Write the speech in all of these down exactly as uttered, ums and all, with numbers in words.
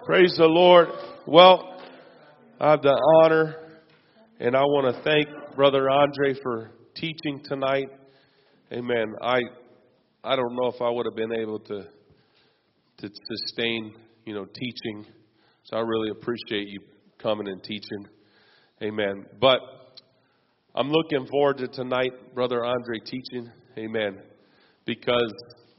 Praise the Lord. Well, I have the honor, and I want to thank Brother Andre for teaching tonight. Amen. I I don't know if I would have been able to to sustain, you know, teaching. So I really appreciate you coming and teaching. Amen. But I'm looking forward to tonight, Brother Andre teaching. Amen. Because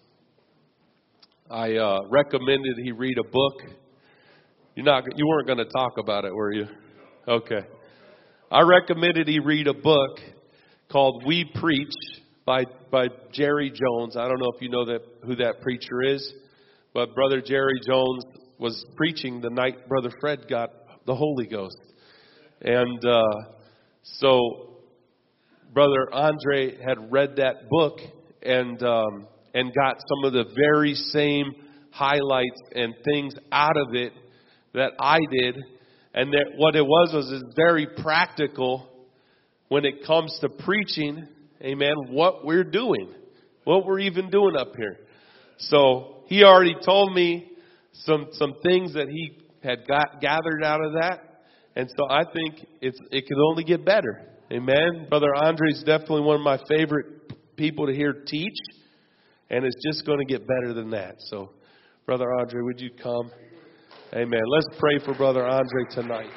I uh, recommended he read a book. You're not, you weren't going to talk about it, were you? Okay. I recommended he read a book called We Preach by by Jerry Jones. I don't know if you know that who that preacher is, but Brother Jerry Jones was preaching the night Brother Fred got the Holy Ghost. And uh, so Brother Andre had read that book and um, and got some of the very same highlights and things out of it that I did. And that what it was was it's very practical when it comes to preaching, amen, what we're doing, what we're even doing up here. So he already told me some some things that he had got gathered out of that. And so I think it's it can only get better. Amen. Brother Andre's definitely one of my favorite people to hear teach. And it's just going to get better than that. So, Brother Andre, would you come? Amen. Let's pray for Brother Andre tonight.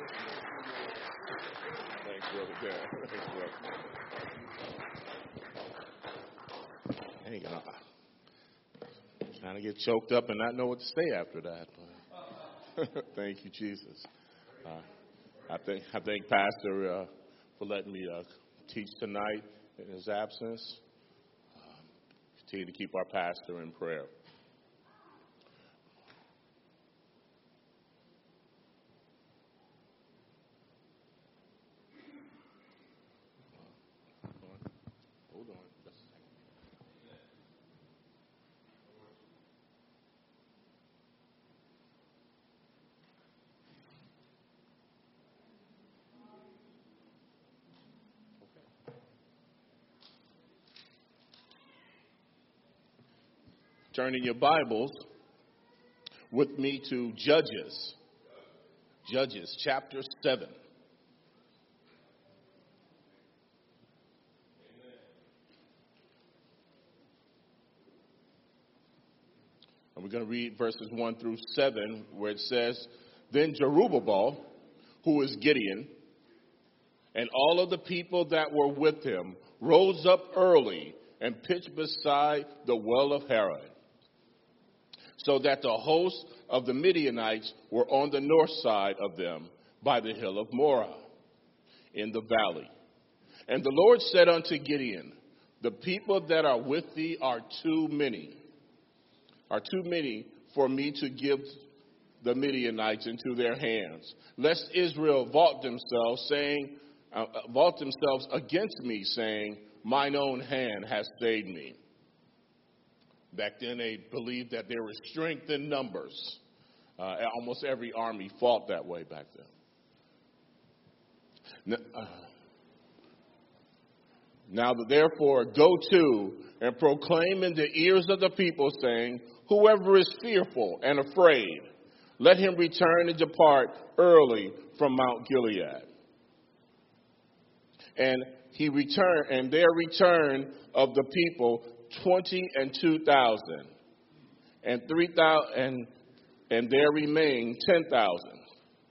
Thanks, Brother. Thanks, brother. Hey, uh, trying to get choked up and not know what to say after that. But thank you, Jesus. Uh, I thank I thank Pastor uh, for letting me uh, teach tonight in his absence. Um, continue to keep our pastor in prayer. Hold on just a second. Turn in your Bibles with me to Judges. Judges chapter seven. And we're going to read verses one through seven, where it says, Then Jerubbaal, who is Gideon, and all of the people that were with him rose up early and pitched beside the well of Harod, so that the host of the Midianites were on the north side of them by the hill of Morah in the valley. And the Lord said unto Gideon, The people that are with thee are too many, are too many for me to give the Midianites into their hands, lest Israel vault themselves, saying, uh, vault themselves against me, saying, Mine own hand has stayed me. Back then, they believed that there was strength in numbers. Uh, almost every army fought that way back then. Now, uh, now therefore, go to and proclaim in the ears of the people, saying, Whoever is fearful and afraid, let him return and depart early from Mount Gilead. And he returned, and there returned of the people twenty and two thousand, and three thousand, and and there remained ten thousand.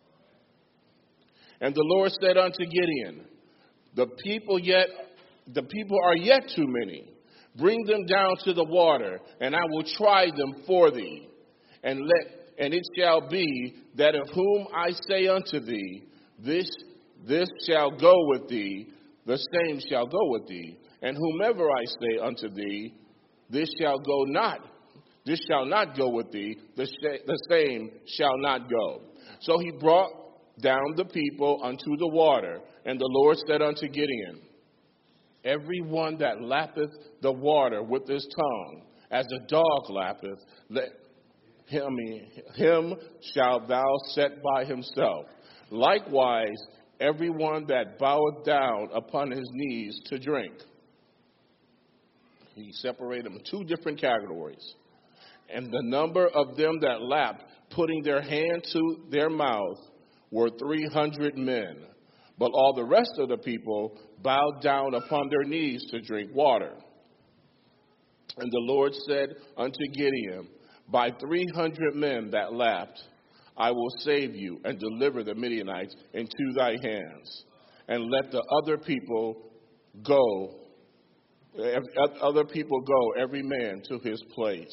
And the Lord said unto Gideon, The people yet, the people are yet too many. Bring them down to the water, and I will try them for thee. And let, and it shall be that of whom I say unto thee, this this shall go with thee, the same shall go with thee. And whomever I say unto thee, this shall go not, this shall not go with thee, the, sh- the same shall not go. So he brought down the people unto the water, and the Lord said unto Gideon, Every one that lappeth the water with his tongue, as a dog lappeth, let him, him shalt thou set by himself. Likewise, every one that boweth down upon his knees to drink. He separated them in two different categories. And the number of them that lapped putting their hand to their mouth, were three hundred men. But all the rest of the people bowed down upon their knees to drink water. And the Lord said unto Gideon, by three hundred men that lapped, I will save you and deliver the Midianites into thy hands. And let the other people go, other people go, every man to his place.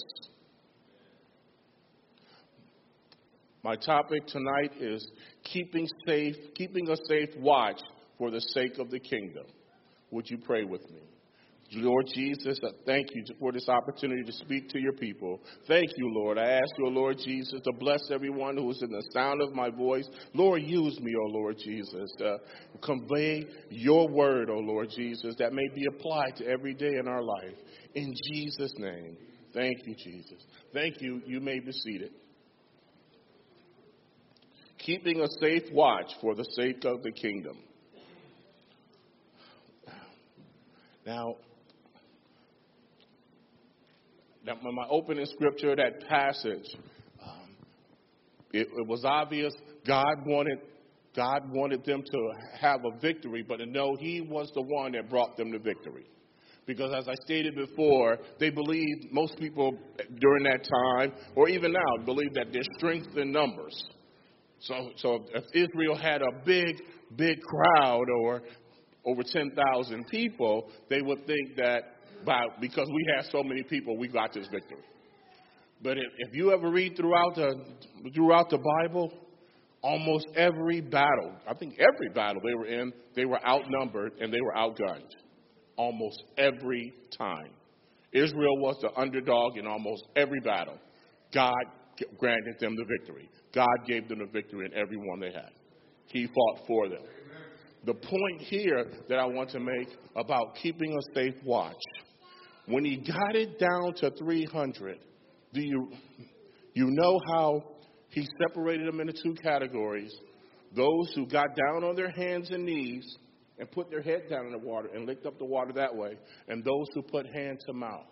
My topic tonight is keeping safe, keeping a safe watch for the sake of the kingdom. Would you pray with me? Lord Jesus, I thank you for this opportunity to speak to your people. Thank you, Lord. I ask you, Lord Jesus, to bless everyone who is in the sound of my voice. Lord, use me, O Lord Jesus, to convey your word, O Lord Jesus, that may be applied to every day in our life. In Jesus' name, thank you, Jesus. Thank you. You may be seated. Keeping a safe watch for the sake of the kingdom. Now, Now, my opening scripture, that passage, um, it, it was obvious God wanted God wanted them to have a victory, but to know He was the one that brought them to victory. Because as I stated before, they believed, most people during that time, or even now, believe that there's strength in numbers. So, so if Israel had a big, big crowd, or over ten thousand people, they would think that By, because we have so many people, we got this victory. But if, if you ever read throughout the throughout the Bible, almost every battle, I think every battle they were in, they were outnumbered and they were outgunned. Almost every time. Israel was the underdog in almost every battle. God granted them the victory. God gave them the victory in every one they had. He fought for them. The point here that I want to make about keeping a safe watch, when he got it down to three hundred, do you you know how he separated them into two categories? Those who got down on their hands and knees and put their head down in the water and licked up the water that way, and those who put hand to mouth.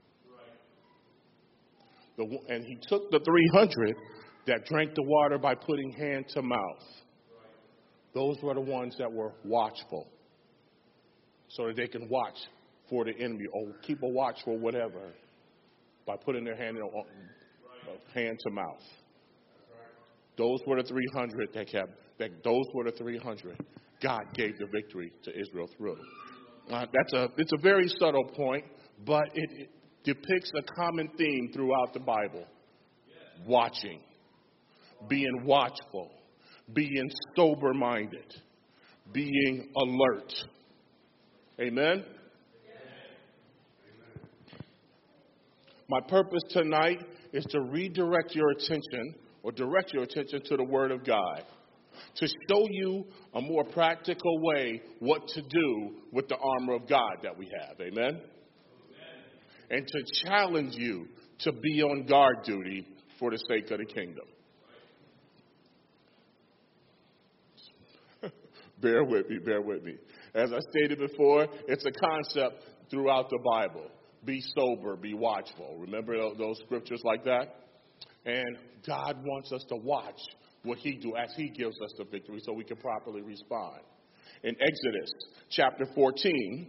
The, and he took the three hundred that drank the water by putting hand to mouth. Those were the ones that were watchful, so that they can watch for the enemy or keep a watch for whatever by putting their hand, in, hand to mouth. Those were the three hundred that kept. That those were the three hundred. God gave the victory to Israel through. Uh, that's a it's a very subtle point, but it, it depicts a common theme throughout the Bible: watching, being watchful, being sober-minded, being alert. Amen? My purpose tonight is to redirect your attention or direct your attention to the Word of God, to show you a more practical way what to do with the armor of God that we have. Amen? Amen. And to challenge you to be on guard duty for the sake of the kingdom. Bear with me, bear with me. As I stated before, it's a concept throughout the Bible. Be sober, be watchful. Remember those scriptures like that? And God wants us to watch what he do as he gives us the victory so we can properly respond. In Exodus chapter fourteen,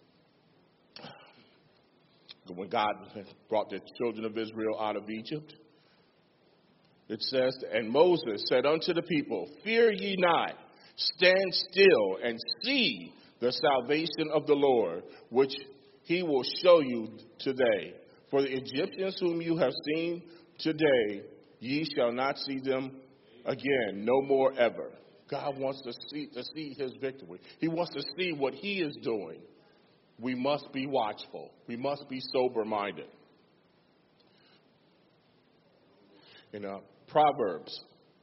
when God brought the children of Israel out of Egypt, it says, and Moses said unto the people, fear ye not, stand still and see the salvation of the Lord, which he will show you today. For the Egyptians whom you have seen today, ye shall not see them again, no more ever. God wants to see, to see his victory. He wants to see what he is doing. We must be watchful. We must be sober-minded. In uh, Proverbs,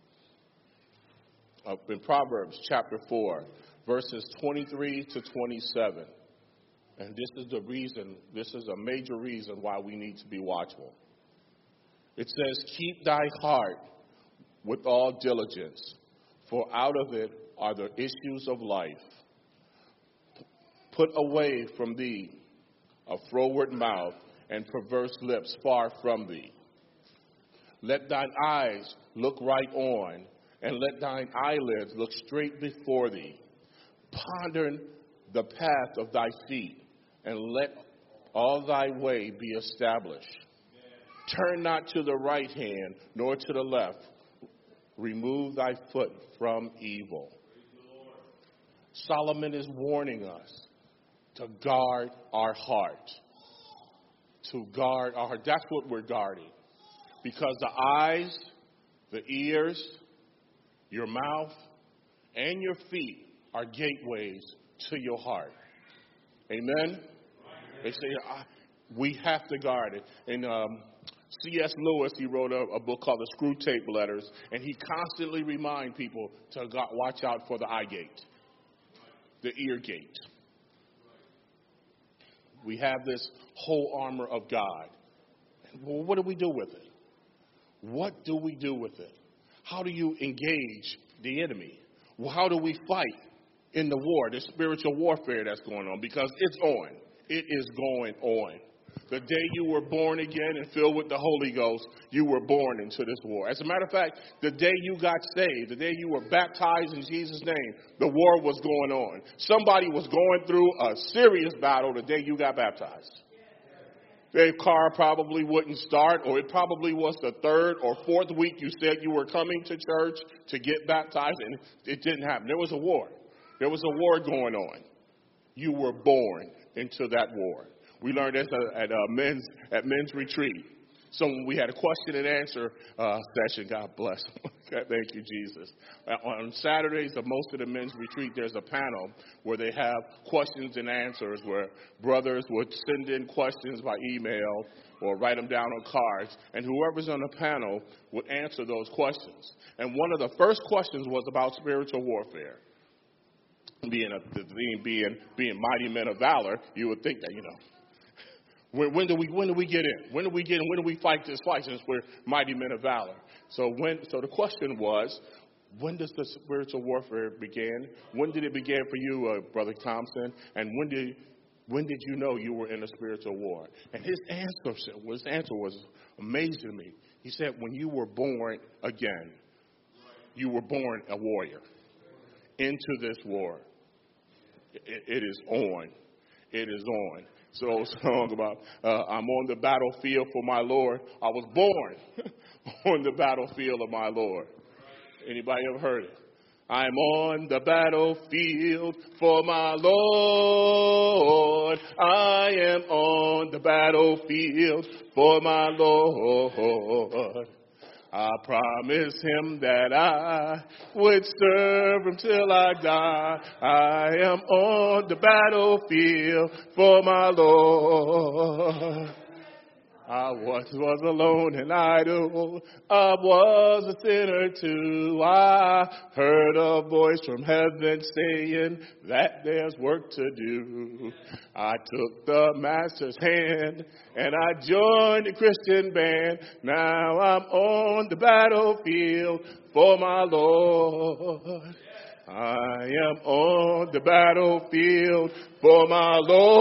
uh, in Proverbs chapter four, verses twenty-three to twenty-seven, and this is the reason, this is a major reason why we need to be watchful. It says, keep thy heart with all diligence, for out of it are the issues of life. Put away from thee a froward mouth and perverse lips far from thee. Let thine eyes look right on, and let thine eyelids look straight before thee. Ponder the path of thy feet, and let all thy way be established. Turn not to the right hand, nor to the left. Remove thy foot from evil. Solomon is warning us to guard our heart. To guard our heart. That's what we're guarding. Because the eyes, the ears, your mouth, and your feet are gateways to your heart. Amen? They say we have to guard it. And um, C S Lewis, he wrote a, a book called The Screw Tape Letters, and he constantly reminds people to go, watch out for the eye gate, the ear gate. We have this whole armor of God. Well, what do we do with it? What do we do with it? How do you engage the enemy? Well, how do we fight in the war, the spiritual warfare that's going on? Because it's on. It is going on. The day you were born again and filled with the Holy Ghost, you were born into this war. As a matter of fact, the day you got saved, the day you were baptized in Jesus' name, the war was going on. Somebody was going through a serious battle the day you got baptized. Their car probably wouldn't start, or it probably was the third or fourth week you said you were coming to church to get baptized, and it didn't happen. There was a war. There was a war going on. You were born into that war. We learned this at, uh, men's, at men's retreat. So when we had a question and answer uh, session, God bless. Thank you, Jesus. Uh, on Saturdays of most of the men's retreat, there's a panel where they have questions and answers where brothers would send in questions by email or write them down on cards, and whoever's on the panel would answer those questions. And one of the first questions was about spiritual warfare. Being, a, being, being, being mighty men of valor, you would think that, you know, When, when do we when do we get in? When do we get in? When do we fight this fight since we're mighty men of valor? So when so the question was, when does the spiritual warfare begin? When did it begin for you, uh, Brother Thompson? And when did when did you know you were in a spiritual war? And his answer his answer was amazing to me. He said, when you were born again, you were born a warrior into this war. It, it is on. It is on. So song about uh, I'm on the battlefield for my Lord. I was born on the battlefield of my Lord. Anybody ever heard it? I'm on the battlefield for my Lord. I am on the battlefield for my Lord. I promised him that I would serve him till I die. I am on the battlefield for my Lord. I once was alone and idle. I was a sinner too. I heard a voice from heaven saying that there's work to do. I took the master's hand and I joined the Christian band. Now I'm on the battlefield for my Lord. I am on the battlefield for my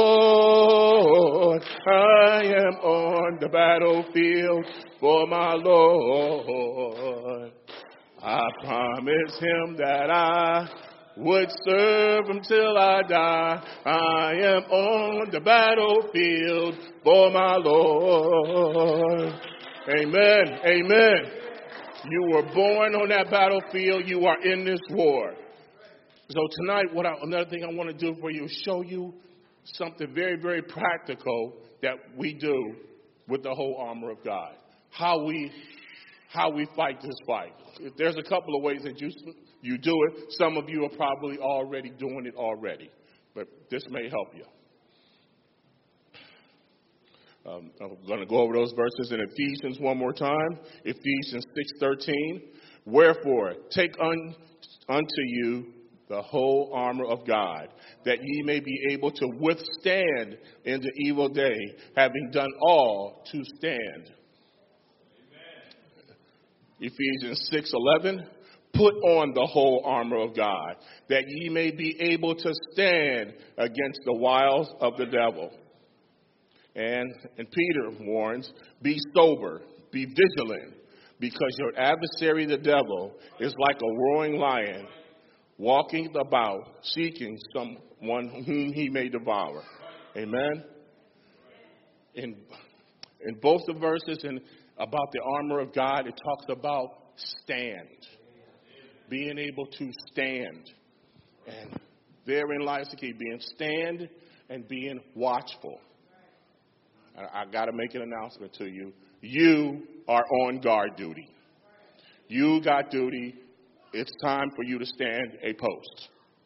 Lord. I am on the battlefield for my Lord. I promised him that I would serve him till I die. I am on the battlefield for my Lord. Amen. Amen. You were born on that battlefield. You are in this war. So tonight, what I, another thing I want to do for you is show you something very, very practical that we do with the whole armor of God. How we, how we fight this fight. There's a couple of ways that you you do it. Some of you are probably already doing it already, but this may help you. Um, I'm going to go over those verses in Ephesians one more time. Ephesians six thirteen. Wherefore, take un, unto you the whole armor of God, that ye may be able to withstand in the evil day, having done all to stand. Amen. Ephesians six eleven. Put on the whole armor of God, that ye may be able to stand against the wiles of the devil. And, and Peter warns, be sober, be vigilant, because your adversary, the devil, is like a roaring lion, walking about, seeking someone whom he may devour. Amen? In, in both the verses and about the armor of God, it talks about stand. Being able to stand. And therein lies the key, being stand and being watchful. I, I got to make an announcement to you. You are on guard duty. You got duty. It's time for you to stand a post.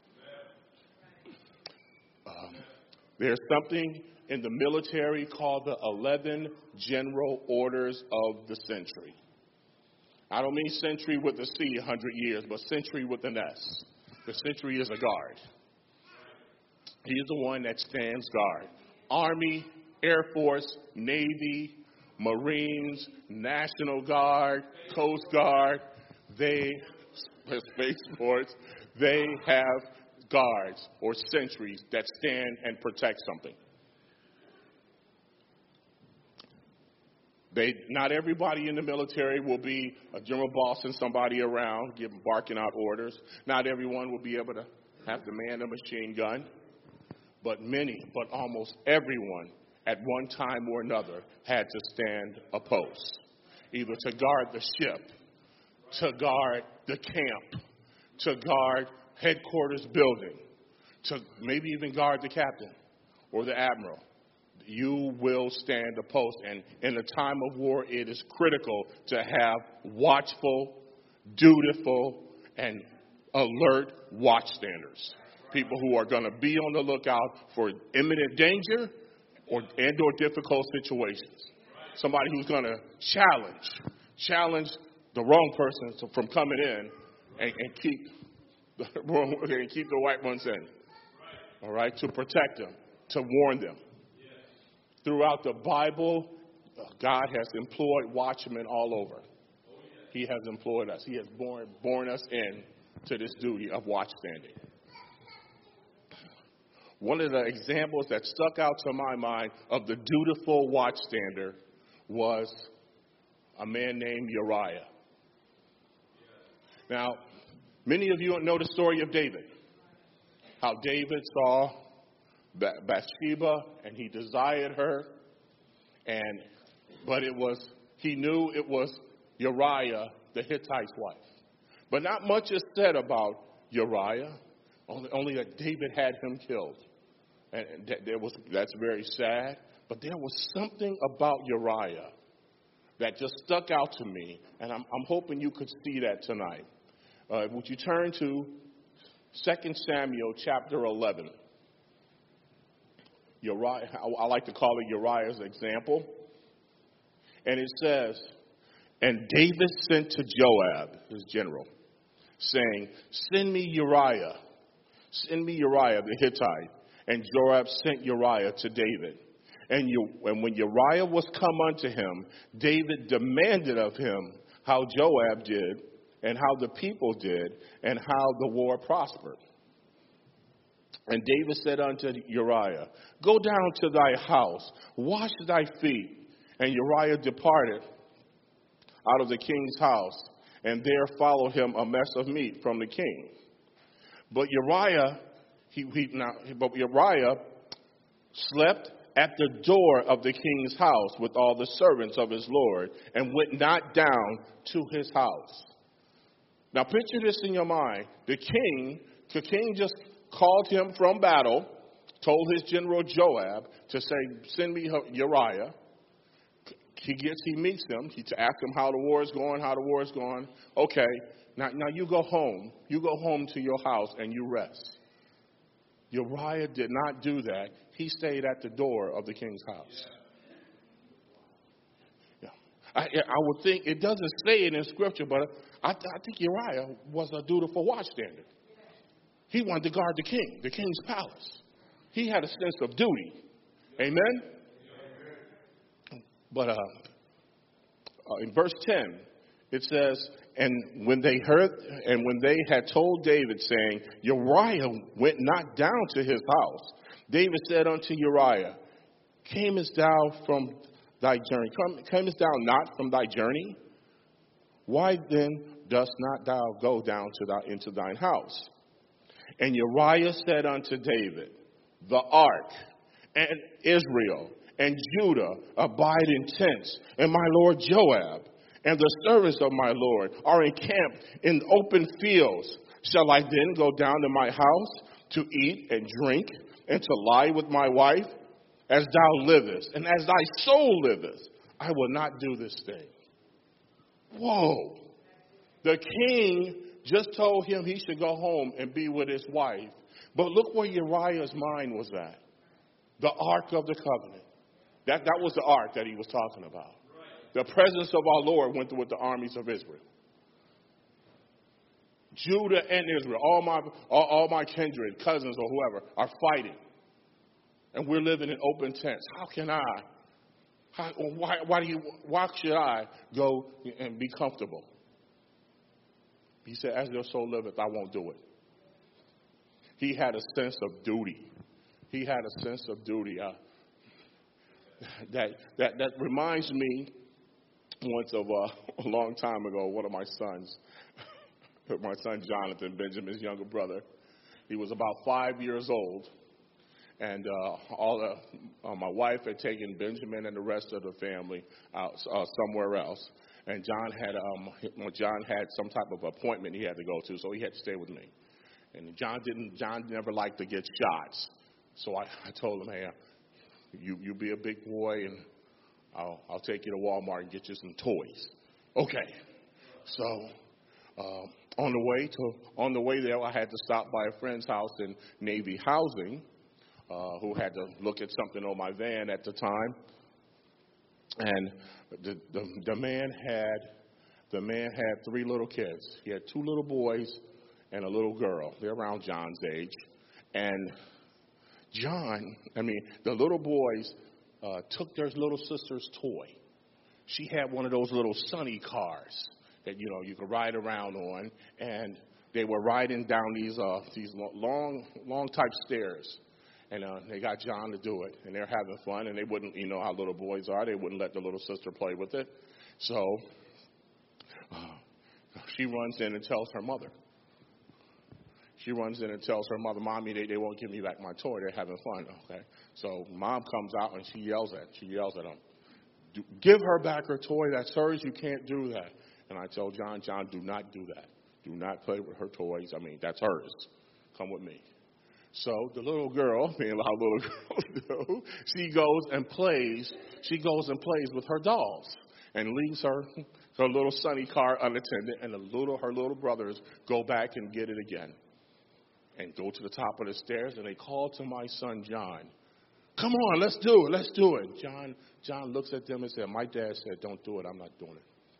Um, there's something in the military called the eleven General Orders of the Century. I don't mean century with a C, one hundred years, but century with an S. The century is a guard. He's the one that stands guard. Army, Air Force, Navy, Marines, National Guard, Coast Guard, they, Space Force, they have guards or sentries that stand and protect something. They, not everybody in the military will be a general boss and somebody around giving, barking out orders. Not everyone will be able to have to man a machine gun. But many, but almost everyone at one time or another had to stand a post, either to guard the ship, to guard the camp, to guard headquarters building, to maybe even guard the captain or the admiral. You will stand a post. And in a time of war, it is critical to have watchful, dutiful, and alert watchstanders. People who are going to be on the lookout for imminent danger or and or difficult situations. Somebody who's going to challenge, challenge the wrong person to, from coming in and, and keep the and keep the white ones in. All right, to protect them, to warn them. Throughout the Bible, God has employed watchmen all over. He has employed us. He has born, born us in to this duty of watchstanding. One of the examples that stuck out to my mind of the dutiful watchstander was a man named Uriah. Now, many of you know the story of David. How David saw Bathsheba and he desired her, and but it was he knew it was Uriah, the Hittite's wife. But not much is said about Uriah, only, only that David had him killed. And there was that's very sad. But there was something about Uriah that just stuck out to me, and I'm, I'm hoping you could see that tonight. Uh, would you turn to Second Samuel chapter eleven? Uriah, I, I like to call it Uriah's example. And it says, and David sent to Joab, his general, saying, send me Uriah. Send me Uriah the Hittite. And Joab sent Uriah to David. And, you, and when Uriah was come unto him, David demanded of him how Joab did, and how the people did, and how the war prospered. And David said unto Uriah, go down to thy house, wash thy feet. And Uriah departed out of the king's house, and there followed him a mess of meat from the king. But Uriah, he, he now, but Uriah slept at the door of the king's house with all the servants of his lord, and went not down to his house. Now picture this in your mind. The king, the king just called him from battle, told his general Joab to say, send me Uriah. He gets, he meets him. He to ask him how the war is going, how the war is going. Okay, now, now you go home. You go home to your house and you rest. Uriah did not do that. He stayed at the door of the king's house. Yeah. I, I would think, it doesn't say it in Scripture, but I, I think Uriah was a dutiful watchstander. He wanted to guard the king, the king's palace. He had a sense of duty. Amen? But uh, uh, in verse ten, it says, and when they heard, and when they had told David, saying, Uriah went not down to his house, David said unto Uriah, camest thou from thy journey? Come, camest thou not from thy journey? Why then dost not thou go down to thy, into thine house? And Uriah said unto David, the ark and Israel and Judah abide in tents, and my lord Joab and the servants of my lord are encamped in open fields. Shall I then go down to my house to eat and drink and to lie with my wife? As thou livest, and as thy soul liveth, I will not do this thing. Whoa. The king just told him he should go home and be with his wife. But look where Uriah's mind was at. The Ark of the Covenant. That, that was the ark that he was talking about. The presence of our Lord went with the armies of Israel. Judah and Israel, all my, all, all my kindred, cousins or whoever, are fighting. And we're living in open tents. How can I? How, why, why, do you, why should I go and be comfortable? He said, as your soul liveth, I won't do it. He had a sense of duty. He had a sense of duty. Uh, that, that, that reminds me once of uh, a long time ago, one of my sons, my son Jonathan, Benjamin's younger brother. He was about five years old. And uh, all the, uh, my wife had taken Benjamin and the rest of the family out uh, somewhere else. And John had um, John had some type of appointment he had to go to, so he had to stay with me. And John didn't. John never liked to get shots, so I, I told him, "Hey, you you be a big boy, and I'll I'll take you to Walmart and get you some toys." Okay. So uh, on the way to on the way there, I had to stop by a friend's house in Navy Housing. Uh, who had to look at something on my van at the time, and the, the the man had the man had three little kids. He had two little boys and a little girl. They're around John's age, and John, I mean, the little boys uh, took their little sister's toy. She had one of those little Sunny cars that you know you could ride around on, and they were riding down these uh, these long long type stairs. And uh, they got John to do it, and they're having fun, and they wouldn't, you know how little boys are, they wouldn't let the little sister play with it. So uh, she runs in and tells her mother. She runs in and tells her mother, Mommy, they, they won't give me back my toy, they're having fun, okay? So Mom comes out, and she yells at she yells at them. Give her back her toy, that's hers, you can't do that. And I tell John, John, do not do that. Do not play with her toys, I mean, that's hers. Come with me. So the little girl, being how little girls do, she goes and plays. She goes and plays with her dolls and leaves her her little Sunny car unattended. And the little her little brothers go back and get it again, and go to the top of the stairs. And they call to my son John, "Come on, let's do it, let's do it." John John looks at them and said, "My dad said don't do it. I'm not doing it."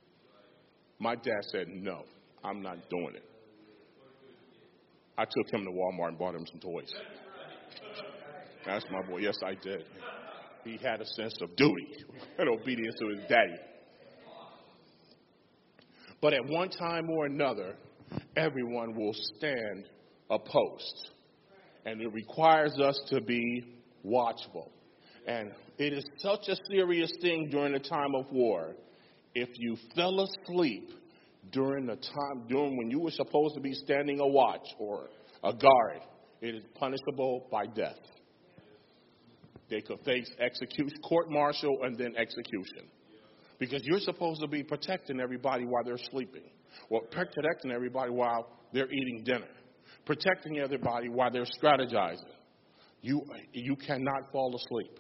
My dad said, "No, I'm not doing it." I took him to Walmart and bought him some toys. That's my boy. Yes, I did. He had a sense of duty and obedience to his daddy. But at one time or another, everyone will stand a post. And it requires us to be watchful. And it is such a serious thing during the time of war. If you fell asleep during the time, during when you were supposed to be standing a watch or a guard, it is punishable by death. They could face execution, court-martial, and then execution. Because you're supposed to be protecting everybody while they're sleeping, or protecting everybody while they're eating dinner, protecting everybody while they're strategizing. You, you cannot fall asleep.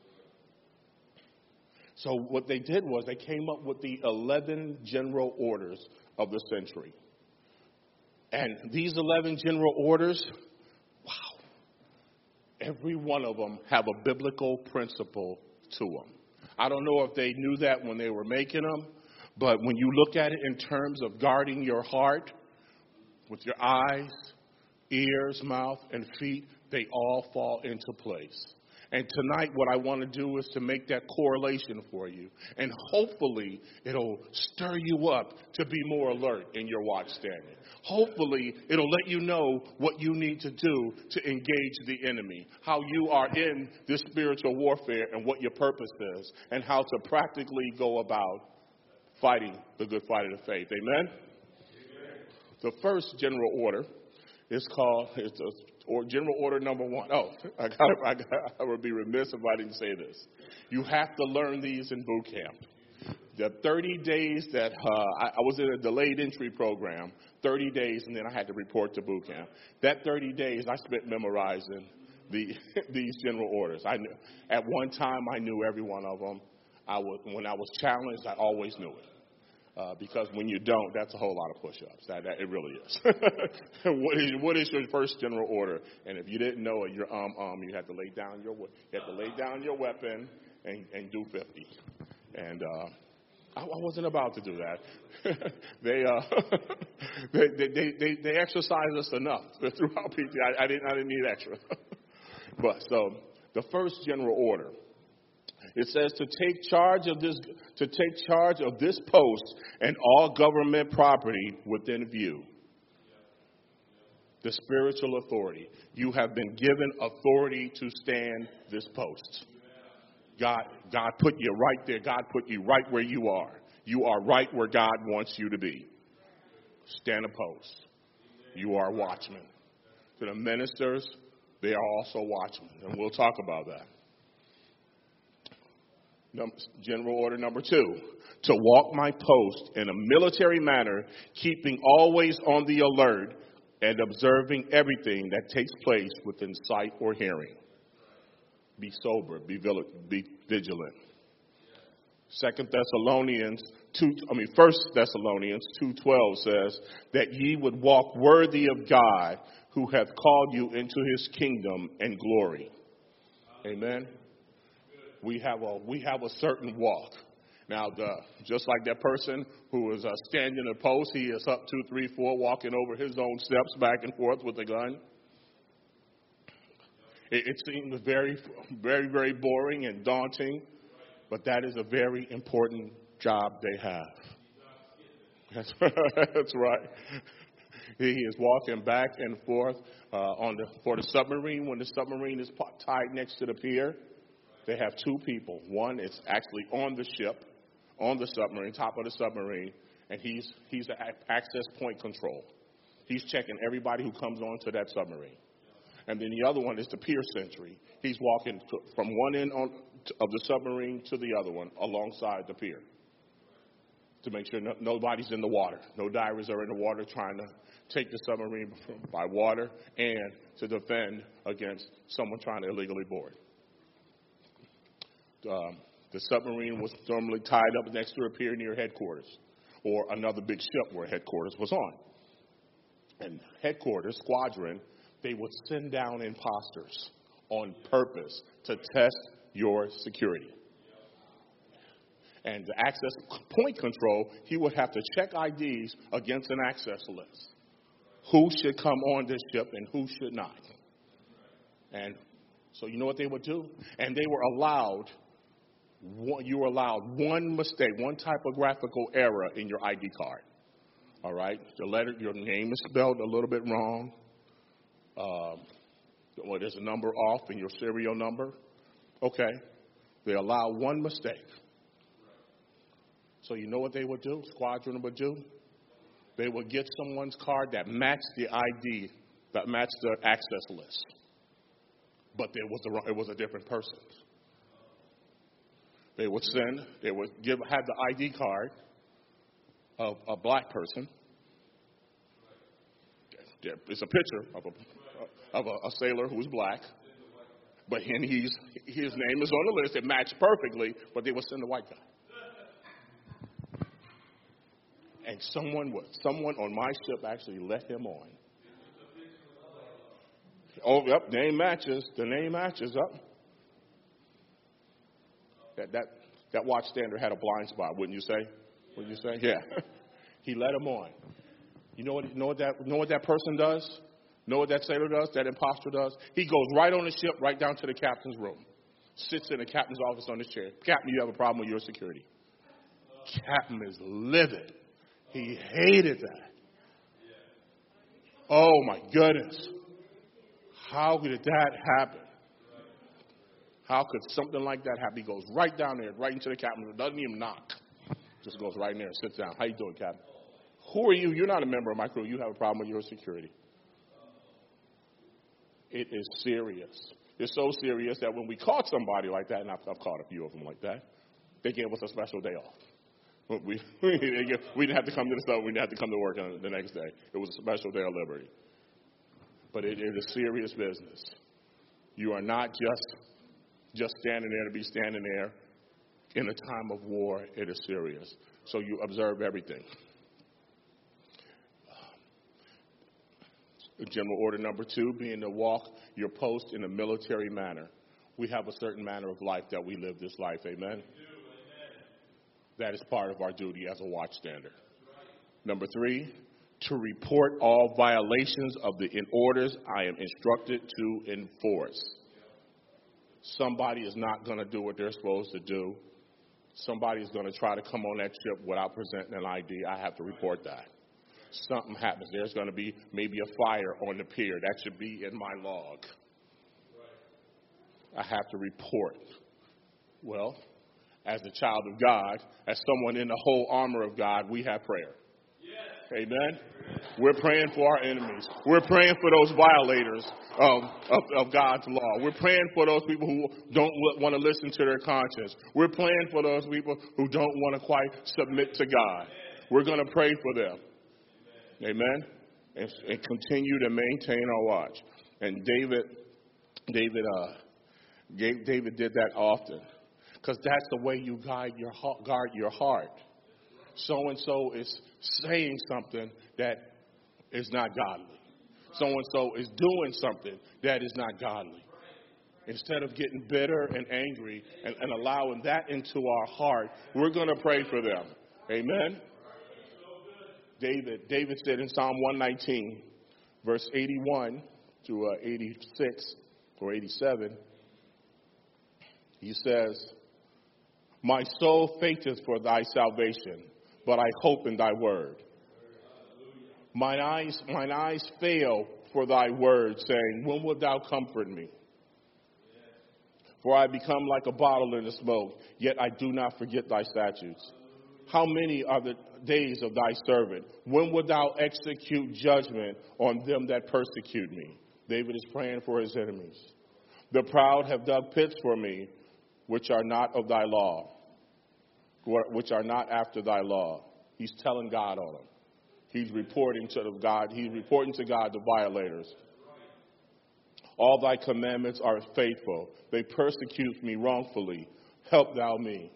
So what they did was they came up with the eleven general orders of the century. And these eleven general orders, wow, every one of them have a biblical principle to them. I don't know if they knew that when they were making them, but when you look at it in terms of guarding your heart with your eyes, ears, mouth, and feet, they all fall into place. And tonight what I want to do is to make that correlation for you. And hopefully it'll stir you up to be more alert in your watchstanding. Hopefully it'll let you know what you need to do to engage the enemy. How you are in this spiritual warfare and what your purpose is. And how to practically go about fighting the good fight of the faith. Amen? Amen. The first general order is called, it's a, or general order number one. Oh, I, gotta, I, gotta, I would be remiss if I didn't say this. You have to learn these in boot camp. The thirty days that uh, I, I was in a delayed entry program, thirty days, and then I had to report to boot camp. That thirty days I spent memorizing the these general orders. I knew, at one time I knew every one of them. I was, when I was challenged, I always knew it. Uh, because when you don't, that's a whole lot of push-ups. That, that, it really is. what, is. What is your first general order? And if you didn't know it, you're um um. You had to lay down your you had to lay down your weapon and, and do fifty. And uh, I, I wasn't about to do that. they, uh, they, they they they they exercised us enough throughout P T. I, I didn't I didn't need extra. But so the first general order. It says to take charge of this, to take charge of this post and all government property within view. The spiritual authority. You have been given authority to stand this post. God, God put you right there. God put you right where you are. You are right where God wants you to be. Stand a post. You are watchmen. To the ministers, they are also watchmen. And we'll talk about that. General order number two, to walk my post in a military manner, keeping always on the alert and observing everything that takes place within sight or hearing. Be sober, be vigilant. Second Thessalonians two, I mean First Thessalonians two twelve says that ye would walk worthy of God, who hath called you into His kingdom and glory. Amen. We have a we have a certain walk. Now, the, just like that person who was uh, standing a post, he is up two, three, four, walking over his own steps back and forth with a gun. It, it seems very, very, very boring and daunting, but that is a very important job they have. That's, that's right. He is walking back and forth uh, on the for the submarine. When the submarine is tied next to the pier, they have two people. One is actually on the ship, on the submarine, top of the submarine, and he's he's the access point control. He's checking everybody who comes onto that submarine. And then the other one is the pier sentry. He's walking to, from one end on, to, of the submarine to the other one alongside the pier to make sure no, nobody's in the water. No divers are in the water trying to take the submarine by water and to defend against someone trying to illegally board. Um, the submarine was normally tied up next to a pier near headquarters or another big ship where headquarters was on. And headquarters, squadron, they would send down imposters on purpose to test your security. And the access point control, he would have to check I Ds against an access list. Who should come on this ship and who should not. And so you know what they would do? And they were allowed You were allowed one mistake, one typographical error in your I D card. All right? The letter, your name is spelled a little bit wrong. Um, well, there's a number off in your serial number. Okay. They allow one mistake. So you know what they would do? Squadron would do? They would get someone's card that matched the I D, that matched the access list. But it was a, it was a different person. They would send, they would give, have the I D card of a black person. It's a picture of a, of a, a sailor who's black. But and he's, his name is on the list. It matched perfectly, but they would send a white guy. And someone would, someone on my ship actually let him on. Oh, yep, name matches. The name matches up. That, that that watchstander had a blind spot, wouldn't you say? Wouldn't you say? Yeah. He let him on. You know what? You know what that? Know what that person does? Know what that sailor does? That imposter does? He goes right on the ship, right down to the captain's room, sits in the captain's office on his chair. Captain, you have a problem with your security. Captain is livid. He hated that. Oh my goodness! How did that happen? How could something like that happen? He goes right down there, right into the captain's room, doesn't even knock. Just goes right in there and sits down. How you doing, Captain? Who are you? You're not a member of my crew. You have a problem with your security. It is serious. It's so serious that when we caught somebody like that, and I've, I've caught a few of them like that, they gave us a special day off. We, we didn't have to come to the stuff. We didn't have to come to work on the next day. It was a special day of liberty. But it is a serious business. You are not just just standing there to be standing there. In a time of war, it is serious. So you observe everything. General order number two, being to walk your post in a military manner. We have a certain manner of life that we live this life. Amen? That is part of our duty as a watchstander. Number three, to report all violations of the orders I am instructed to enforce. Somebody is not going to do what they're supposed to do. Somebody is going to try to come on that ship without presenting an I D. I have to report that. Something happens. There's going to be maybe a fire on the pier. That should be in my log. I have to report. Well, as a child of God, as someone in the whole armor of God, we have prayer. Yes. Amen? We're praying for our enemies. We're praying for those violators of, of, of God's law. We're praying for those people who don't want to listen to their conscience. We're praying for those people who don't want to quite submit to God. We're going to pray for them. Amen? And, and continue to maintain our watch. And David, David, uh, David did that often. Because that's the way you guide your guard your heart. So-and-so is saying something that is not godly. So-and-so is doing something that is not godly. Instead of getting bitter and angry and, and allowing that into our heart, we're going to pray for them. Amen? David, David said in Psalm one nineteen, verse eighty-one to uh, eighty-six or eighty-seven, he says, my soul fainteth for thy salvation, but I hope in thy word. Mine eyes, mine eyes fail for thy word, saying, when wilt thou comfort me? For I become like a bottle in the smoke, yet I do not forget thy statutes. How many are the days of thy servant? When wilt thou execute judgment on them that persecute me? David is praying for his enemies. The proud have dug pits for me, which are not of thy law, which are not after thy law. He's telling God on them. He's reporting to the God. He's reporting to God the violators. All thy commandments are faithful. They persecute me wrongfully. Help thou me.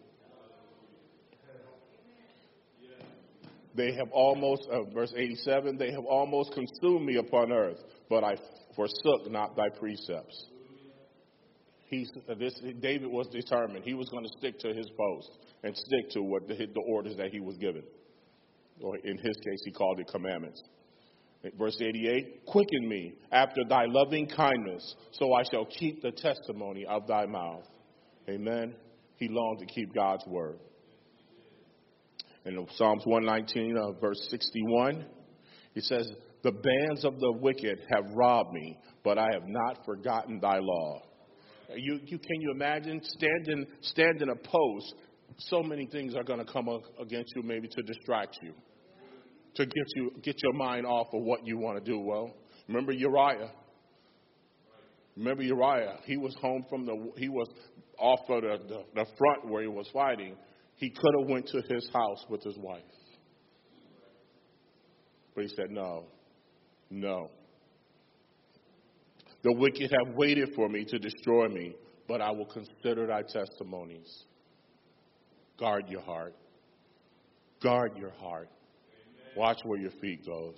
They have almost, uh, verse eighty-seven, they have almost consumed me upon earth, but I forsook not thy precepts. He's, uh, this, David was determined. He was going to stick to his post and stick to what the, the orders that he was given. Or in his case, he called it commandments. Verse eighty-eight, quicken me after thy loving kindness, so I shall keep the testimony of thy mouth. Amen. He longed to keep God's word. In Psalms one nineteen, uh, verse sixty-one, he says, the bands of the wicked have robbed me, but I have not forgotten thy law. You, you can you imagine standing standing a post? So many things are going to come against you, maybe to distract you, to get you get your mind off of what you want to do. Well, remember Uriah. Remember Uriah. He was home from the he was off of the, the, the front where he was fighting. He could have went to his house with his wife, but he said no, no. The wicked have waited for me to destroy me, but I will consider thy testimonies. Guard your heart. Guard your heart. Amen. Watch where your feet goes.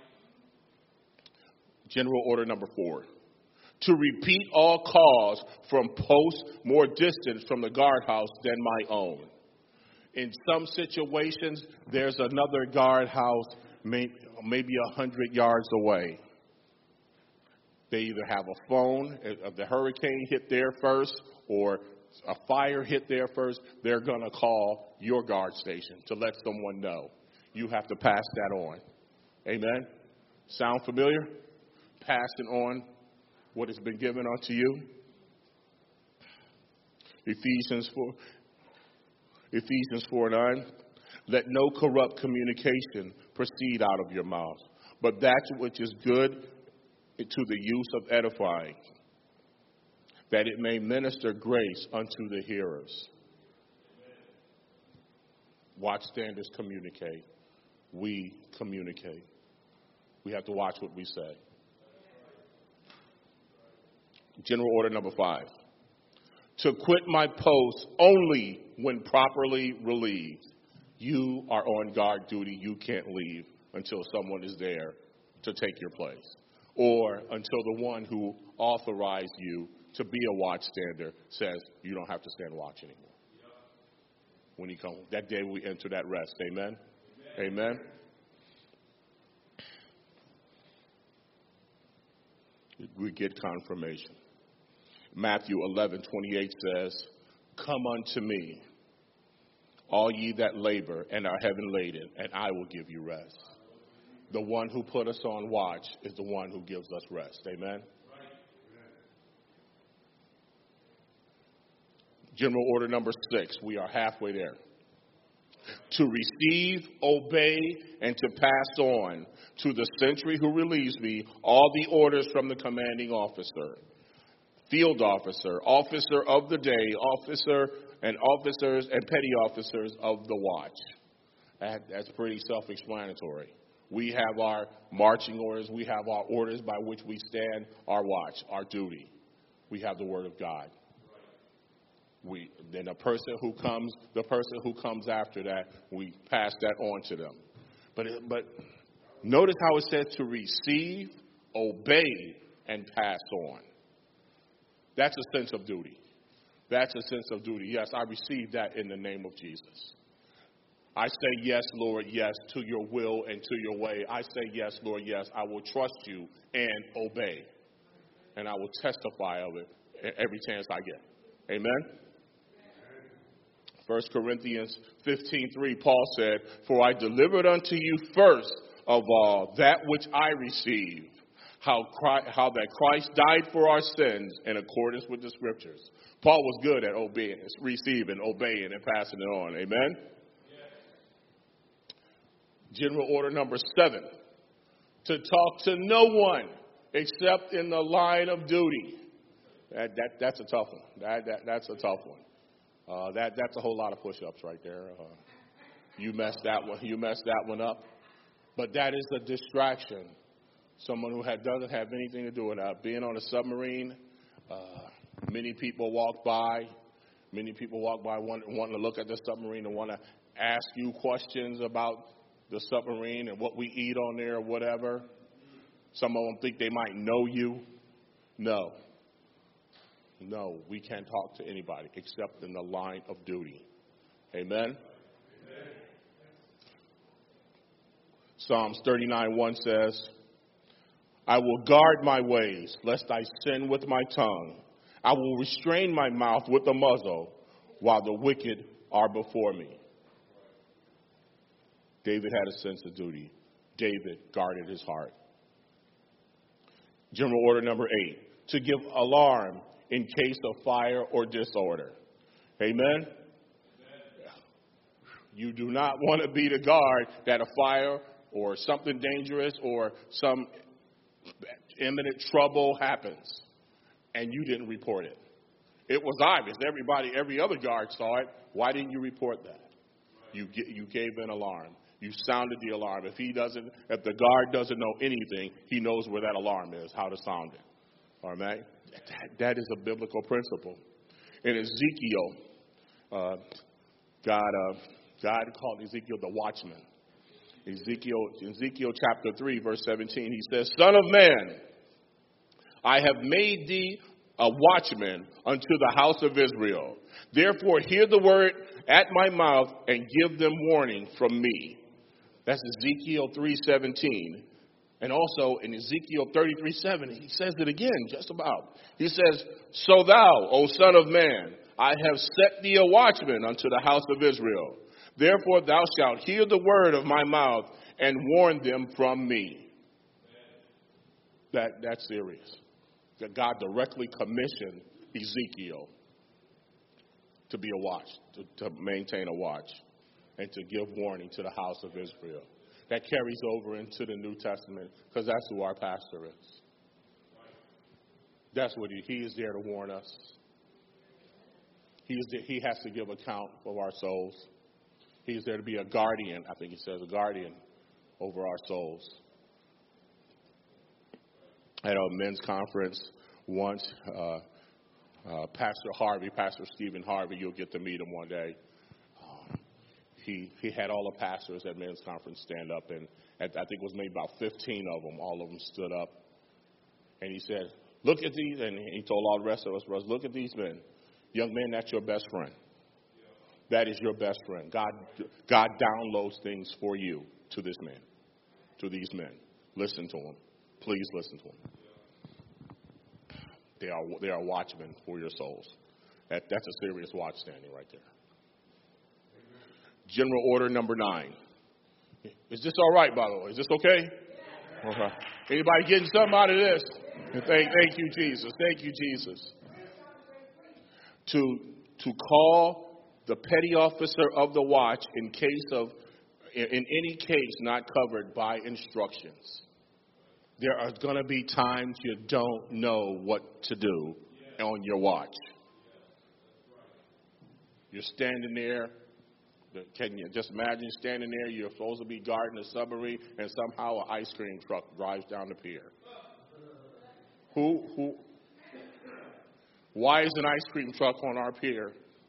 General order number four. To repeat all calls from posts more distant from the guardhouse than my own. In some situations, there's another guardhouse maybe a hundred yards away. They either have a phone, if the hurricane hit there first, or a fire hit there first, they're going to call your guard station to let someone know. You have to pass that on. Amen? Sound familiar? Passing on what has been given unto you. Ephesians four, Ephesians four nine. Let no corrupt communication proceed out of your mouth, but that which is good to the use of edifying, that it may minister grace unto the hearers. Watchstanders communicate. We communicate. We have to watch what we say. General order number five. To quit my post only when properly relieved. You are on guard duty. You can't leave until someone is there to take your place, or until the one who authorized you to be a watchstander says you don't have to stand watch anymore. When he comes, that day we enter that rest. Amen? Amen. Amen. We get confirmation. Matthew eleven twenty-eight says, come unto me, all ye that labor and are heavy laden, and I will give you rest. The one who put us on watch is the one who gives us rest. Amen? General order number six. We are halfway there. To receive, obey, and to pass on to the sentry who relieves me all the orders from the commanding officer, field officer, officer of the day, officer and officers and petty officers of the watch. That, that's pretty self-explanatory. We have our marching orders. We have our orders by which we stand our watch, our duty. We have the word of God. We, then the person who comes, the person who comes after that, we pass that on to them. But, but notice how it says to receive, obey, and pass on. That's a sense of duty. That's a sense of duty. Yes, I receive that in the name of Jesus. I say yes, Lord, yes, to your will and to your way. I say yes, Lord, yes. I will trust you and obey. And I will testify of it every chance I get. Amen? First Corinthians fifteen three, Paul said, for I delivered unto you first of all that which I received, how Christ, how that Christ died for our sins in accordance with the scriptures. Paul was good at obeying, receiving, obeying, and passing it on. Amen? General order number seven, to talk to no one except in the line of duty. That, that, that's a tough one. That, that, that's a tough one. Uh, that, that's a whole lot of push-ups right there. Uh, you messed that one. You messed that one up. But that is a distraction. Someone who had, doesn't have anything to do with that. Being on a submarine, uh, many people walk by. Many people walk by wanting, wanting to look at the submarine and want to ask you questions about the submarine and what we eat on there or whatever. Some of them think they might know you. No. No, we can't talk to anybody except in the line of duty. Amen? Amen. Psalms thirty-nine one says, I will guard my ways, lest I sin with my tongue. I will restrain my mouth with a muzzle while the wicked are before me. David had a sense of duty. David guarded his heart. General order number eight, to give alarm in case of fire or disorder. Amen? Amen? You do not want to be the guard that a fire or something dangerous or some imminent trouble happens and you didn't report it. It was obvious. Everybody, every other guard saw it. Why didn't you report that? You you gave an alarm. You sounded the alarm. If he doesn't, if the guard doesn't know anything, he knows where that alarm is, how to sound it. All right? That, that is a biblical principle. In Ezekiel, uh, God, uh, God called Ezekiel the watchman. Ezekiel, Ezekiel chapter three, verse seventeen, he says, Son of man, I have made thee a watchman unto the house of Israel. Therefore hear the word at my mouth and give them warning from me. That's Ezekiel three seventeen. And also in Ezekiel thirty-three seven, he says it again, just about. He says, So thou, O son of man, I have set thee a watchman unto the house of Israel. Therefore thou shalt hear the word of my mouth and warn them from me. That, that's serious. That God directly commissioned Ezekiel to be a watch, to, to maintain a watch. and to give warning to the house of Israel. That carries over into the New Testament because that's who our pastor is. That's what he, he is there to warn us. He, is there, he has to give account of our souls. He is there to be a guardian, I think he says, a guardian over our souls. At a men's conference once, uh, uh, Pastor Harvey, Pastor Stephen Harvey, you'll get to meet him one day. Um, he he had all the pastors at men's conference stand up, and at, I think it was maybe about fifteen of them, all of them stood up. And he said, look at these, and he told all the rest of us, brothers, look at these men. Young men, that's your best friend. That is your best friend. God, God downloads things for you to this man, to these men. Listen to them. Please listen to them. They are they are watchmen for your souls. That that's a serious watch standing right there. General order number nine. Is this all right, by the way? Is this okay? Okay. Anybody getting something out of this? Thank, thank you, Jesus. Thank you, Jesus. To to call the petty officer of the watch in case of in any case not covered by instructions. There are going to be times you don't know what to do on your watch. You're standing there. Can you just imagine standing there? You're supposed to be guarding a submarine, and somehow an ice cream truck drives down the pier. Who, who? Why is an ice cream truck on our pier?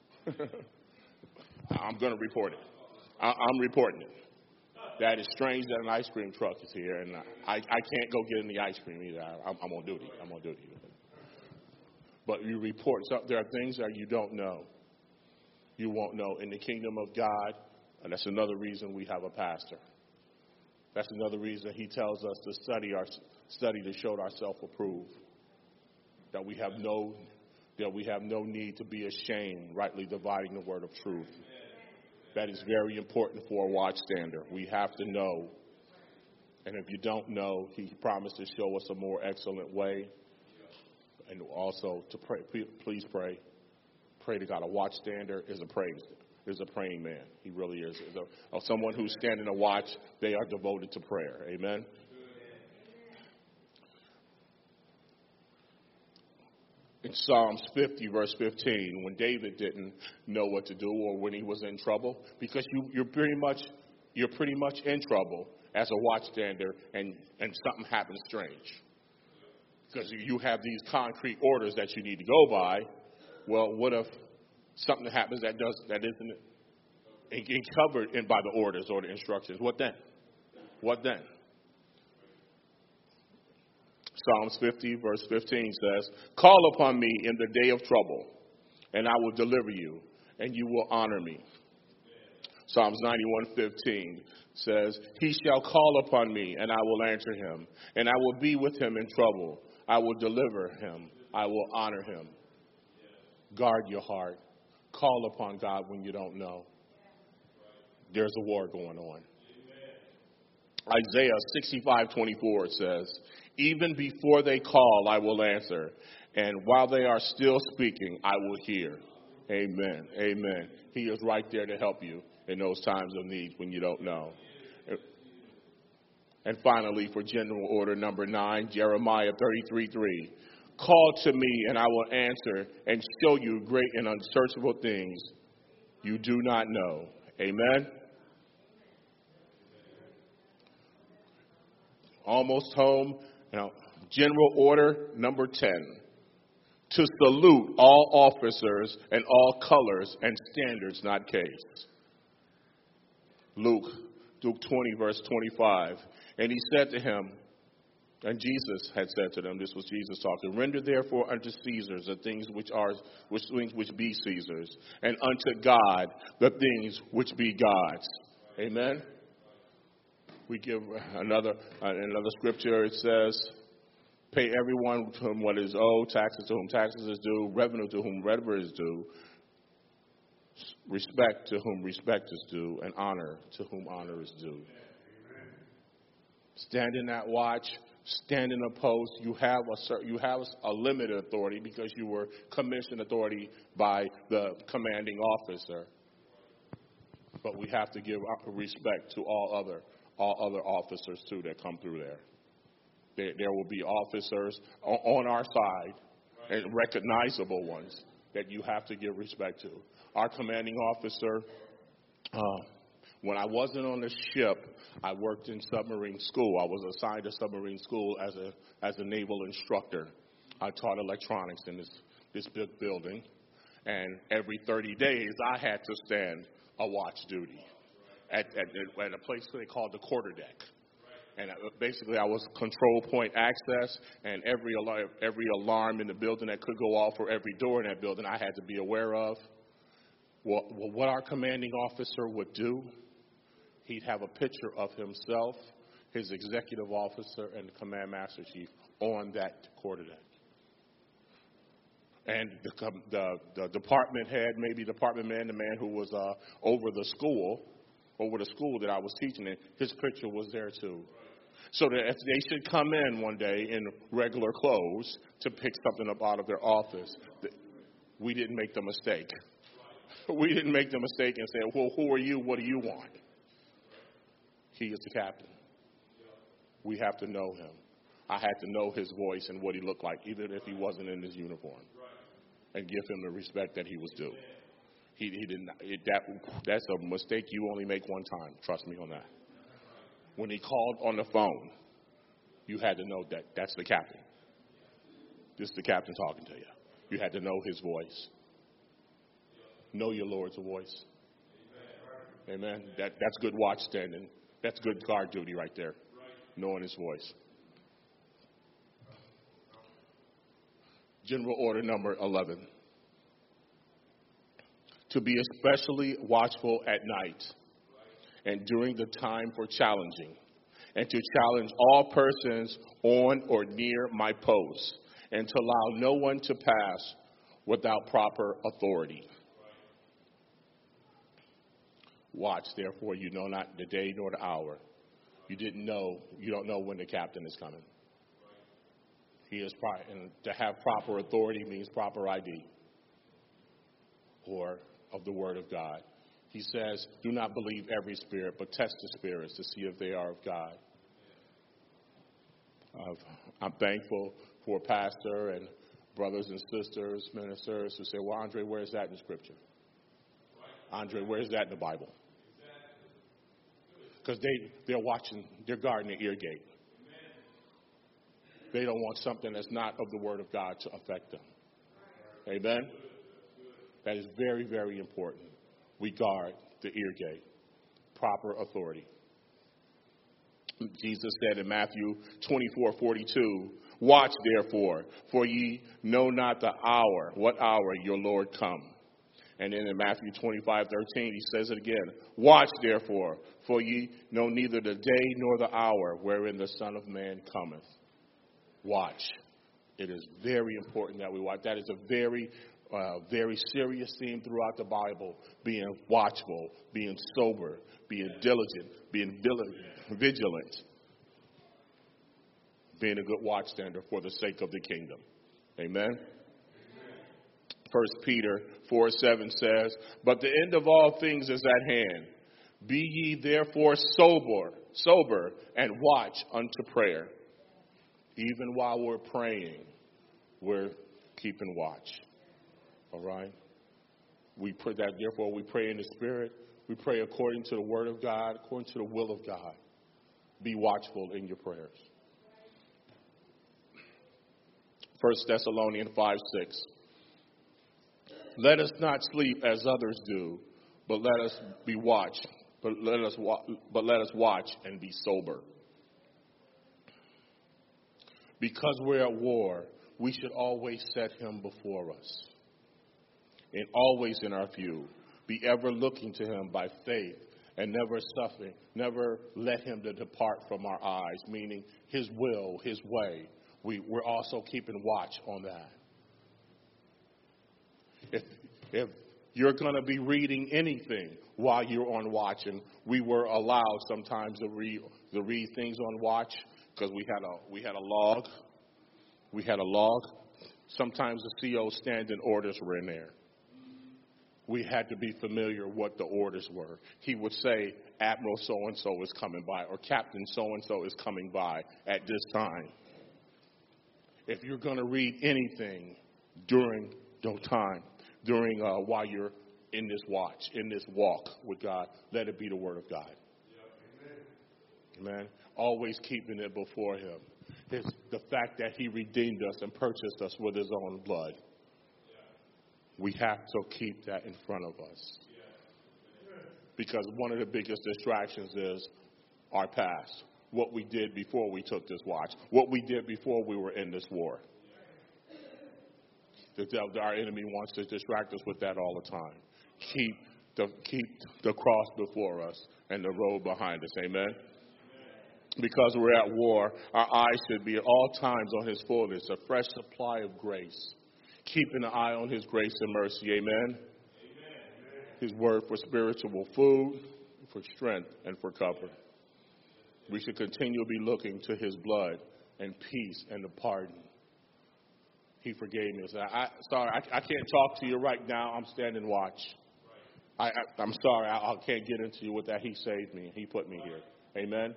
I'm going to report it. I, I'm reporting it. That is strange that an ice cream truck is here, and I, I can't go get in the ice cream either. I, I'm, I'm on duty. I'm on duty. But you report. So there are things that you don't know. You won't know in the kingdom of God, and that's another reason we have a pastor. That's another reason he tells us to study our study to show ourselves approved. That we have no that we have no need to be ashamed, rightly dividing the word of truth. That is very important for a watchstander. We have to know. And if you don't know, he promised to show us a more excellent way. And also to pray, please pray. Pray to God. A watchstander is a praise, is a praying man. He really is. is a, someone who's standing a watch, they are devoted to prayer. Amen. In Psalms fifty, verse fifteen, when David didn't know what to do or when he was in trouble, because you, you're pretty much you're pretty much in trouble as a watchstander, and, and something happens strange. Because you have these concrete orders that you need to go by. Well, what if something happens that does that isn't covered in by the orders or the instructions? What then? What then? Psalms fifty, verse fifteen says, call upon me in the day of trouble, and I will deliver you, and you will honor me. Psalms ninety-one fifteen says, he shall call upon me, and I will answer him, and I will be with him in trouble. I will deliver him. I will honor him. Guard your heart. Call upon God when you don't know. There's a war going on. Isaiah sixty-five twenty-four says, even before they call, I will answer. And while they are still speaking, I will hear. Amen. Amen. He is right there to help you in those times of need when you don't know. And finally, for general order number nine, Jeremiah thirty-three three. Call to me, and I will answer and show you great and unsearchable things you do not know. Amen. Almost home. Now, general order number ten. To salute all officers and all colors and standards not case. Luke, Luke twenty, verse twenty-five. And he said to him, and Jesus had said to them, this was Jesus talking, render therefore unto Caesars the things which are, which things which be Caesars, and unto God the things which be God's. Amen. We give another uh, another scripture. It says, pay everyone to whom what is owed, taxes to whom taxes is due, revenue to whom revenue is due, respect to whom respect is due, and honor to whom honor is due. Stand in that watch, stand in a post. You have a you have a limited authority because you were commissioned authority by the commanding officer. but we have to give respect to all other all other officers too that come through there. There, there will be officers on, on our side, and recognizable ones that you have to give respect to. Our commanding officer, uh, when I wasn't on the ship, I worked in submarine school. I was assigned to submarine school as a as a naval instructor. I taught electronics in this, this big building, and every thirty days I had to stand a watch duty at, at, at a place they called the quarterdeck. And basically I was control point access, and every alarm, every alarm in the building that could go off, or every door in that building I had to be aware of. Well, what our commanding officer would do, he'd have a picture of himself, his executive officer, and the command master chief on that quarterdeck. And the, the, the department head, maybe department man, the man who was uh, over the school, over the school that I was teaching in, his picture was there too. So that if they should come in one day in regular clothes to pick something up out of their office, we didn't make the mistake. We didn't make the mistake and say, well, who are you? What do you want? He is the captain. We have to know him. I had to know his voice and what he looked like, even if he wasn't in his uniform, and give him the respect that he was due. He, he didn't. It, that that's a mistake you only make one time. Trust me on that. When he called on the phone, you had to know that that's the captain. This is the captain talking to you. You had to know his voice. Know your Lord's voice. Amen. That that's good watch standing. That's good guard duty right there. Knowing his voice. General order number eleven. To be especially watchful at night and during the time for challenging, and to challenge all persons on or near my post, and to allow no one to pass without proper authority. Watch, therefore, you know not the day nor the hour. You didn't know, you don't know when the captain is coming. He is pri- and to have proper authority means proper I D, or of the Word of God. He says, do not believe every spirit, but test the spirits to see if they are of God. Uh, I'm thankful for pastor and brothers and sisters, ministers who say, well, Andre, where's that in Scripture? Andre, where's that in the Bible? Because they, they're watching, they're guarding the ear gate. They don't want something that's not of the Word of God to affect them. Amen? That is very, very important. We guard the ear gate. Proper authority. Jesus said in Matthew twenty-four forty-two, watch therefore, for ye know not the hour, what hour your Lord come. And then in Matthew twenty-five thirteen, he says it again, watch therefore, for ye know neither the day nor the hour wherein the Son of Man cometh. Watch. It is very important that we watch. That is a very Uh, very serious theme throughout the Bible, being watchful, being sober, being diligent, being vigilant, being a good watchstander for the sake of the kingdom. Amen? First Peter four seven says, but the end of all things is at hand. Be ye therefore sober, sober, and watch unto prayer. Even while we're praying, we're keeping watch. All right? We pray that, therefore, we pray in the Spirit. We pray according to the Word of God, according to the will of God. Be watchful in your prayers. First Thessalonians five six. Let us not sleep as others do, but let us be watch. But let us wa- but let us watch and be sober. Because we're at war, we should always set him before us. And always in our view, be ever looking to him by faith and never suffering, never let him to depart from our eyes, meaning his will, his way. We, we're also keeping watch on that. If, if you're going to be reading anything while you're on watch, and we were allowed sometimes to read, to read things on watch because we had a, we had a log. We had a log. Sometimes the C O standing orders were in there. we had to be familiar what the orders were. He would say, Admiral so-and-so is coming by, or Captain so-and-so is coming by at this time. If you're going to read anything during your time, during uh, while you're in this watch, in this walk with God, let it be the Word of God. Yeah, amen. Amen. Always keeping it before Him. It's the fact that He redeemed us and purchased us with His own blood. We have to keep that in front of us. Because one of the biggest distractions is our past. What we did before we took this watch. What we did before we were in this war. The, our enemy wants to distract us with that all the time. Keep the, keep the cross before us and the road behind us. Amen? Because we're at war, our eyes should be at all times on His fullness, a fresh supply of grace. Keeping an eye on His grace and mercy. Amen? Amen. His word for spiritual food, for strength, and for comfort. We should continue to be looking to His blood and peace and the pardon. He forgave me. I, I, sorry, I, I can't talk to you right now. I'm standing watch. I, I, I'm sorry. I, I can't get into you with that. He saved me. He put me here. Amen?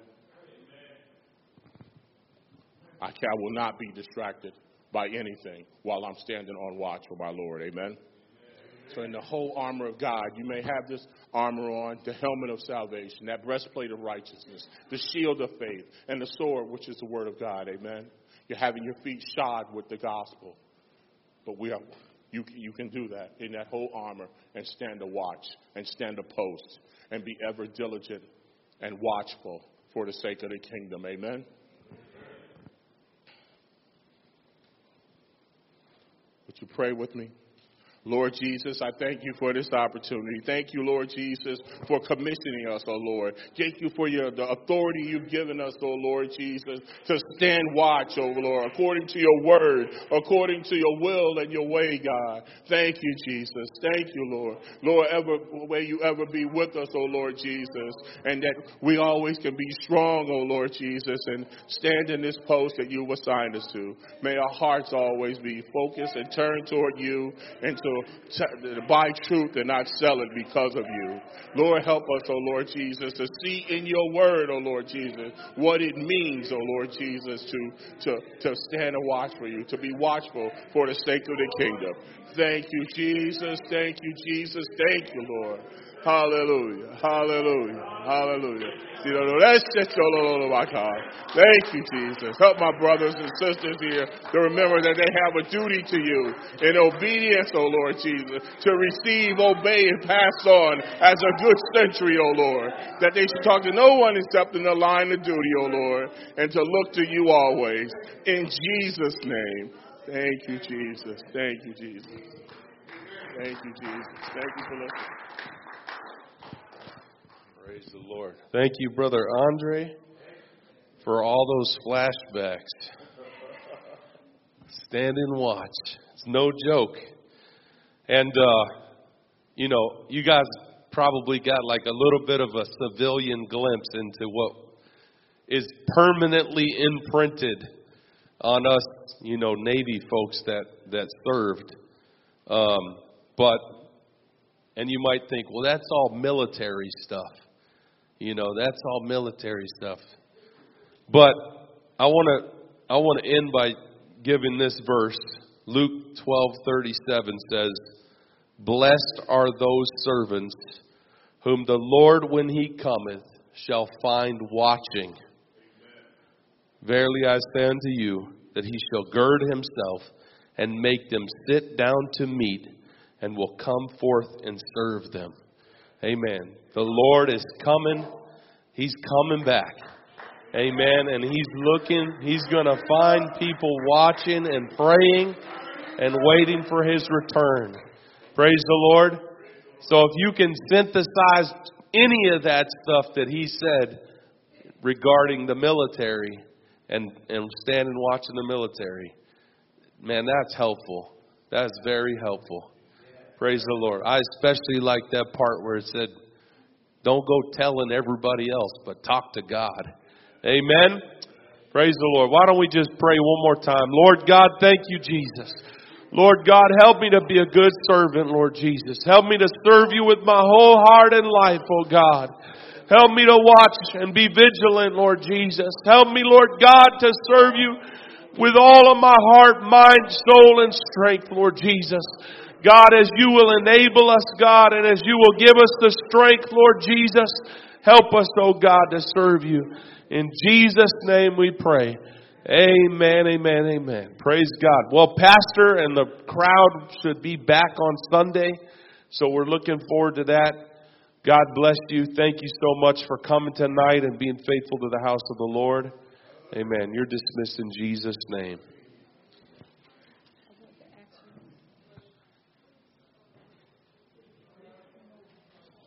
I, can, I will not be distracted by anything while I'm standing on watch for my Lord. Amen? Amen? So in the whole armor of God, you may have this armor on, the helmet of salvation, that breastplate of righteousness, the shield of faith, and the sword, which is the word of God. Amen? You're having your feet shod with the gospel. But we are, you, you can do that in that whole armor and stand a watch and stand a post and be ever diligent and watchful for the sake of the kingdom. Amen? Would you pray with me? Lord Jesus, I thank you for this opportunity. Thank you, Lord Jesus, for commissioning us, oh Lord. Thank you for your, the authority you've given us, oh Lord Jesus, to stand watch, oh Lord, according to your word, according to your will and your way, God. Thank you, Jesus. Thank you, Lord. Lord, ever, may you ever be with us, oh Lord Jesus, and that we always can be strong, oh Lord Jesus, and stand in this post that you've assigned us to. May our hearts always be focused and turned toward you and to to buy truth and not sell it because of you. Lord, help us, oh Lord Jesus, to see in your word, oh Lord Jesus, what it means, oh Lord Jesus, to, to, to stand and watch for you, to be watchful for the sake of the kingdom. Thank you, Jesus. Thank you, Jesus. Thank you, Lord. Hallelujah. Hallelujah. Hallelujah. Thank you, Jesus. Help my brothers and sisters here to remember that they have a duty to you in obedience, oh Lord Jesus, to receive, obey, and pass on as a good century, oh Lord. That they should talk to no one except in the line of duty, oh Lord, and to look to you always. In Jesus' name. Thank you, Jesus. Thank you, Jesus. Thank you, Jesus. Thank you for listening. Praise the Lord. Thank you, Brother Andre, for all those flashbacks. Stand and watch. It's no joke. And, uh, you know, you guys probably got like a little bit of a civilian glimpse into what is permanently imprinted on us, you know, Navy folks that, that served. Um, but, and you might think, well, that's all military stuff. You know, that's all military stuff. But I want to I want to end by giving this verse. Luke twelve thirty-seven says, "Blessed are those servants whom the Lord, when he cometh, shall find watching. Verily I say unto you, that he shall gird himself and make them sit down to meat, and will come forth and serve them." Amen. The Lord is coming. He's coming back. Amen. And he's looking. He's going to find people watching and praying and waiting for his return. Praise the Lord. So if you can synthesize any of that stuff that he said regarding the military and, and stand and watch in the military, man, that's helpful. That's very helpful. Praise the Lord. I especially like that part where it said, don't go telling everybody else, but talk to God. Amen. Praise the Lord. Why don't we just pray one more time? Lord God, thank you, Jesus. Lord God, help me to be a good servant, Lord Jesus. Help me to serve you with my whole heart and life, oh God. Help me to watch and be vigilant, Lord Jesus. Help me, Lord God, to serve you with all of my heart, mind, soul, and strength, Lord Jesus. God, as you will enable us, God, and as you will give us the strength, Lord Jesus, help us, oh God, to serve you. In Jesus' name we pray. Amen, amen, amen. Praise God. Well, Pastor and the crowd should be back on Sunday, so we're looking forward to that. God bless you. Thank you so much for coming tonight and being faithful to the house of the Lord. Amen. You're dismissed in Jesus' name.